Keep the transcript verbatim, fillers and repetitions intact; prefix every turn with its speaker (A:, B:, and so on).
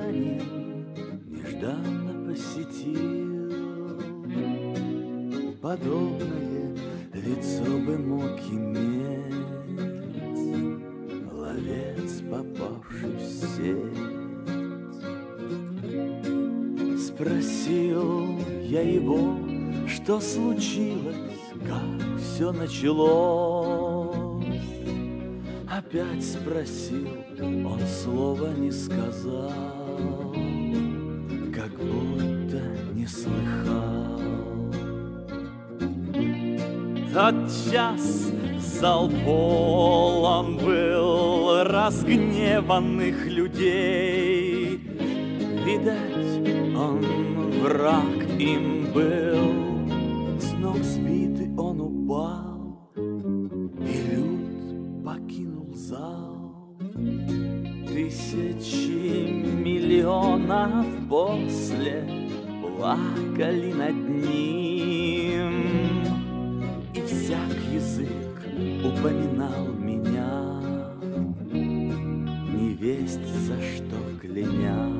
A: горожанин нежданно посетил. Подобное лицо бы мог иметь ловец, попавший в сеть. Спросил я его, что случилось, как все началось. Опять спросил, он слова не сказал, как будто не слыхал. Тот час зал полон был разгневанных людей. Видать, он враг им был. С ног сбитый он упал, и люд покинул зал. Тысячи миллионов после плакали над ним. И всяк язык упоминал меня, невесть за что кляня.